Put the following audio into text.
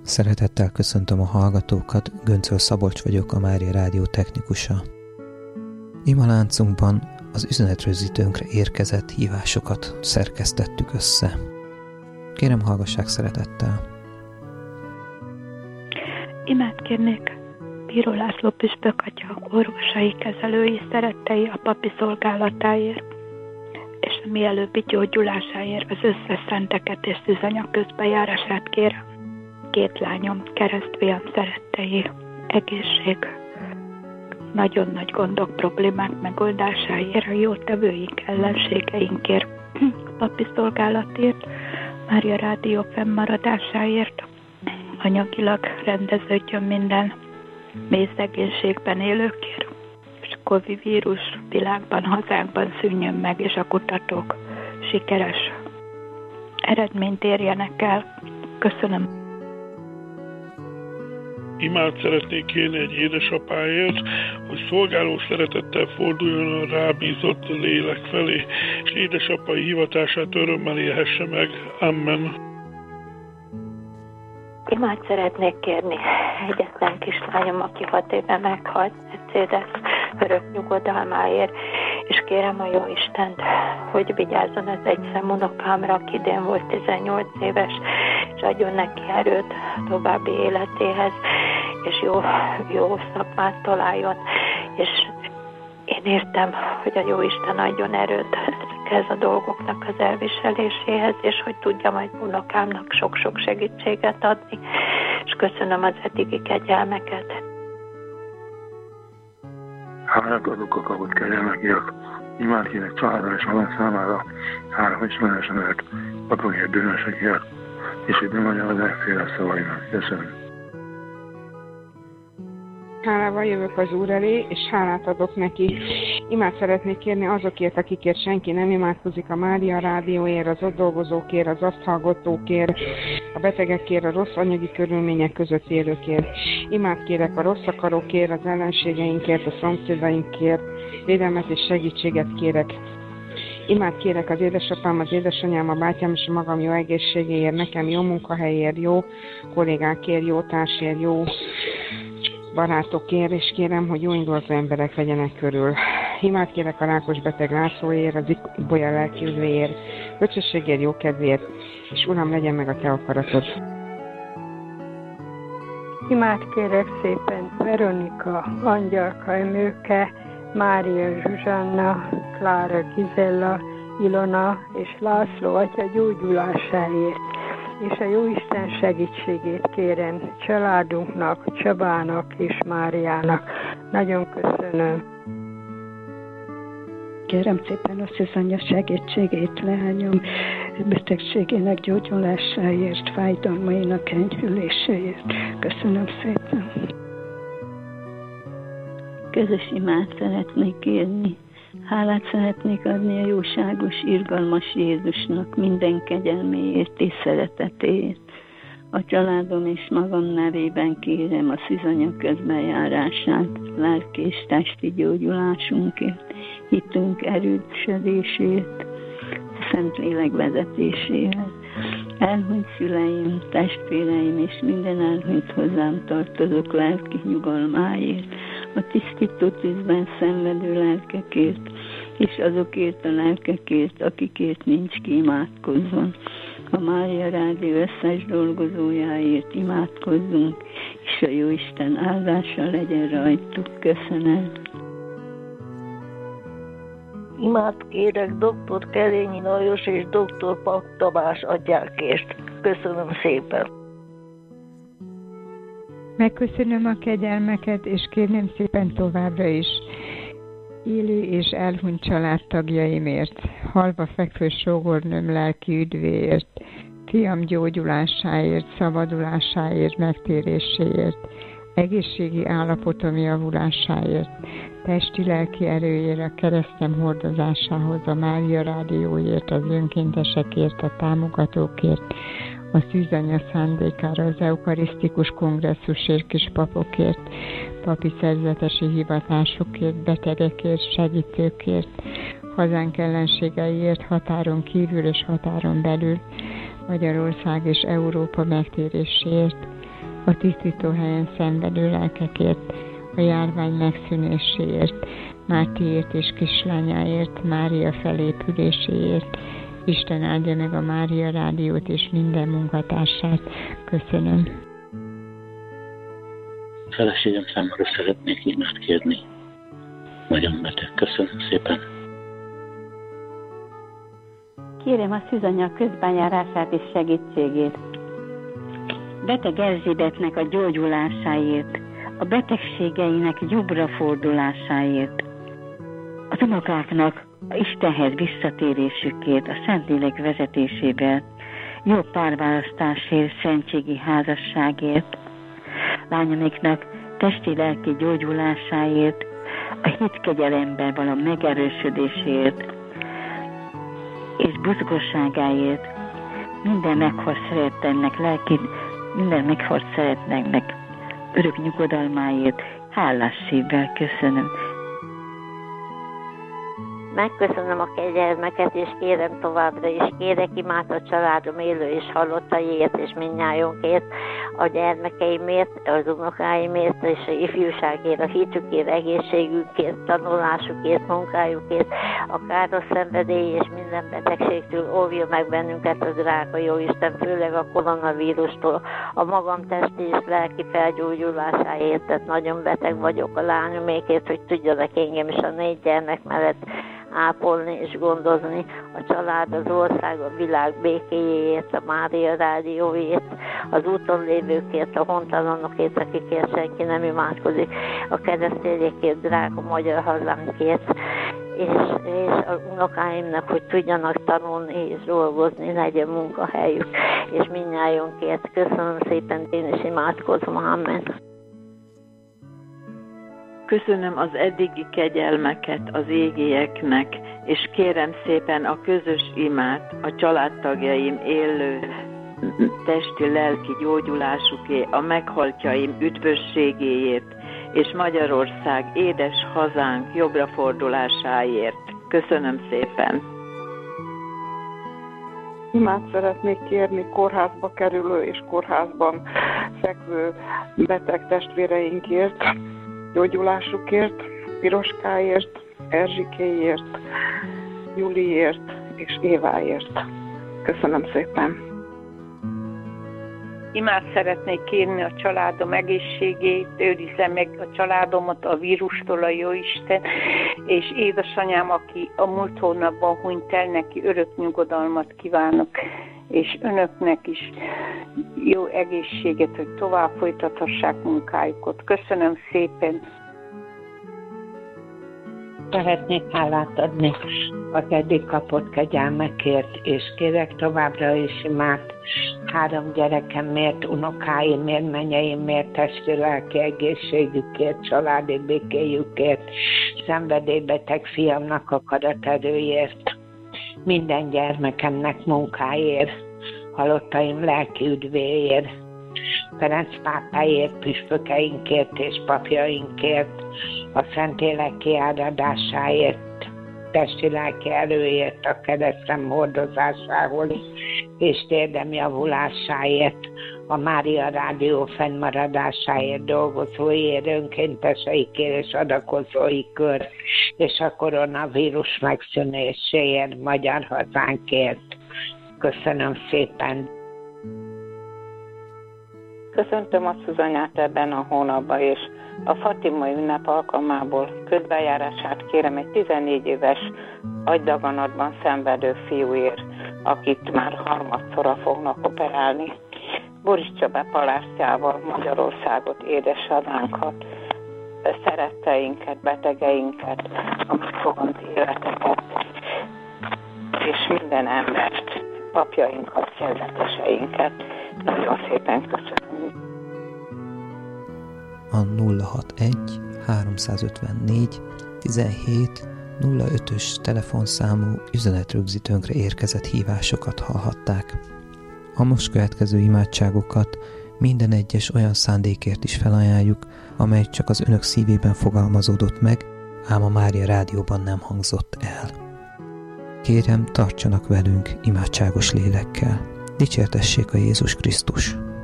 Szeretettel köszöntöm a hallgatókat, Göncöl Szabolcs vagyok, a Mária Rádió technikusa. Imaláncunkban az üzenetrögzítőnkre érkezett hívásokat szerkesztettük össze. Kérem, hallgassák szeretettel. Imát kérnék Bíró László püspök atya orvosai, kezelői, szerettei a papi szolgálatáért, és a mielőbbi gyógyulásáért az összes szenteket és szűzanyag közbejárását kérem. 2 lányom, keresztfiam szerettei, egészség, nagyon nagy gondok, problémák megoldásáért, a jótevőink, ellenségeinkért, a papi szolgálatért, Mária Rádió fennmaradásáért, anyagilag rendeződjön minden mély szegénységben élőkért, és a Covid vírus világban, hazánkban szűnjön meg, és a kutatók sikeres eredményt érjenek el. Köszönöm. Imád szeretnék kérni egy édesapáért, hogy szolgáló szeretettel forduljon a rábízott lélek felé, és édesapai hivatását örömmel élhesse meg. Amen. Imád szeretnék kérni egyetlen kislányom, aki 6 éve meghalt, Mercedes örök nyugodalmáért, és kérem a Jóistent, hogy vigyázzon az egyszem unokámra, aki idén volt 18 éves, és adjon neki erőt további életéhez, és jó szakmát találjon, és én értem, hogy a Jóisten adjon erőt ezekhez a dolgoknak az elviseléséhez, és hogy tudja majd unokámnak sok-sok segítséget adni, és köszönöm az eddigi kegyelmeket. Hálát adok a kapott kegyelmekért, imád kérek családra és magam számára, 3 ismeresemért, apróért bűnösekért, és hogy nem adja az elféle szavainak. Köszönöm. Hálával jövök az Úr elé, és hálát adok neki. Imát szeretnék kérni azokért, akikért senki nem imádkozik, a Mária Rádióért, az ott dolgozókért, az azt hallgatókért, a betegekért, a rossz anyagi körülmények között élőkért. Imát kérek a rossz akarókért, az ellenségeinkért, a szomszédainkért, védelmet és segítséget kérek. Imát kérek az édesapám, az édesanyám, a bátyám és a magam jó egészségéért, nekem jó munkahelyért, jó kollégákért, jó társért, jó barátokért, és kérem, hogy jó induló emberek legyenek körül. Imát kérek a rákos beteg Lászlóért, az Ibolya lelkiüdvéért, bölcsességért, jókedvéért, és Uram, legyen meg a Te akaratod. Imát kérek szépen Veronika, Angyalka, Emőke, Mária Zsuzsanna, Klára, Gizella, Ilona és László atya gyógyulásáért, és a Jóisten segítségét kérem családunknak, Csabának és Máriának. Nagyon köszönöm. Kérem szépen a szűzanya segítségét leányom betegségének gyógyulásáért, fájdalmainak enyhüléséért. Köszönöm szépen. Közös imát szeretnék kérni. Hálát szeretnék adni a jóságos, irgalmas Jézusnak minden kegyelméért és szeretetéért. A családom és magam nevében kérem a szűzanyag közbenjárását, lelki és testi gyógyulásunkért, hitünk erősödését, Szentlélek vezetésével. Elhunyt szüleim, testvéreim és minden elhunyt hozzám tartozók lelki nyugalmáért, a tisztító tűzben szenvedő lelkekért, és azokért a lelkekért, akikért nincs ki imádkozzon. A Mária Rádió összes dolgozójáért imádkozzunk, és a Jóisten áldása legyen rajtuk. Köszönöm. Imát kérek dr. Kerényi Lajos és dr. Pak Tamás atyákért. Köszönöm szépen. Megköszönöm a kegyelmeket, és kérném szépen továbbra is élő és elhunyt családtagjaimért, halva fekvő sógornőm lelki üdvéért, fiam gyógyulásáért, szabadulásáért, megtéréséért, egészségi állapotom javulásáért, testi-lelki erőért, a keresztem hordozásához, a Mária Rádióért, az önkéntesekért, a támogatókért, a szűzanya szándékára, az eukarisztikus kongresszusért, kispapokért, papi szerzetesi hivatásokért, betegekért, segítőkért, hazánk ellenségeiért, határon kívül és határon belül, Magyarország és Európa megtéréséért, a tisztítóhelyen szenvedő lelkekért, a járvány megszűnéséért, Mátéért és kislányáért, Mária felépüléséért. Isten áldja meg a Mária Rádiót és minden munkatársát. Köszönöm. Feleségem számára szeretnék imát kérni. Nagyon beteg. Köszönöm szépen. Kérem a szűzanya közbenjárását és segítségét. Beteg Erzsébetnek a gyógyulásáért, a betegségeinek jobbra fordulásáért, az unokáknak a Istenhez visszatérésükért, a Szentlélek vezetésével, jó párválasztásért, szentségi házasságért, lányomiknak testi-lelki gyógyulásáért, a hitkegyelemben való megerősödésért és buzgosságáért, minden meghalt szerettennek lelki, minden meghalt szeretnek örök nyugodalmáért, hálás szívvel köszönöm. Megköszönöm a kegyelmeket, és kérem továbbra is, kérek imát a családom élő és halottaiért, és mindnyájunkért, a gyermekeimért, az unokáimért, és a ifjúságért, a hitükért, egészségükért, tanulásukért, munkájukért, a káros szenvedély és minden betegségtől óvja meg bennünket a drága Jóisten, főleg a koronavírustól, a magam testi és lelki felgyógyulásáért, tehát nagyon beteg vagyok a lányomékért, hogy tudjanak engem is a 4 gyermek mellett ápolni és gondozni, a család, az ország, a világ békéjéért, a Mária Rádióért, az úton lévőkért, a hontalanokért, akikért senki nem imádkozik, a keresztényekért, drága magyar hazánkért, és az unokáimnak, hogy tudjanak tanulni és dolgozni, legyen munkahelyük, és mindnyájunkért. Köszönöm szépen, én is imádkozom, amen. Köszönöm az eddigi kegyelmeket az égieknek, és kérem szépen a közös imát a családtagjaim élő testi-lelki gyógyulásukért, a meghaltjaim üdvösségéért, és Magyarország édes hazánk jobbra fordulásáért. Köszönöm szépen! Imát szeretnék kérni kórházba kerülő és kórházban fekvő beteg testvéreinkért, gyógyulásukért, Piroskáért, Erzsikéért, Juliért és Éváért. Köszönöm szépen! Imát szeretnék kérni a családom egészségét, őrizze meg a családomat a vírustól, a Jóisten, és édesanyám, aki a múlt hónapban hunyt el, neki örök nyugodalmat kívánok, és önöknek is jó egészséget, hogy tovább folytathassák munkájukat. Köszönöm szépen! Szeretnék hálát adni az eddig kapott kegyelmekért, és kérek továbbra is imát 3 gyerekemért, unokáimért, menyeimért, testi-lelki egészségükért, családi békéjükért, szenvedélybeteg fiamnak akaraterőért, minden gyermekemnek munkáért, halottaim lelki üdvéért, Ferenc pápáért, püspökeinkért és papjainkért, a Szentlélek kiáradásáért, testi-lelki erőért, a keresztem hordozásához és térdem javulásáért, a Mária Rádió fennmaradásáért, dolgozóiért, önkénteseikért és adakozóikért, és a koronavírus megszűnéséért, magyar hazánkért. Köszönöm szépen! Köszöntöm a Szűzanyát ebben a hónapban, és a Fatima ünnep alkalmából közbejárását kérem egy 14 éves agydaganatban szenvedő fiúért, akit már harmadszorra fognak operálni. Boris Csaba palástjával Magyarországot, édesanyánkat, szeretteinket, betegeinket, a megfogant életeket, és minden embert, papjainkat, kezdeteseinket. Nagyon szépen köszönöm. A 061 354 17 05-ös telefonszámú üzenetrögzítőnkre érkezett hívásokat hallhatták. A most következő imádságokat minden egyes olyan szándékért is felajánljuk, amely csak az önök szívében fogalmazódott meg, ám a Mária Rádióban nem hangzott el. Kérem, tartsanak velünk imádságos lélekkel. Dicsértessék a Jézus Krisztus!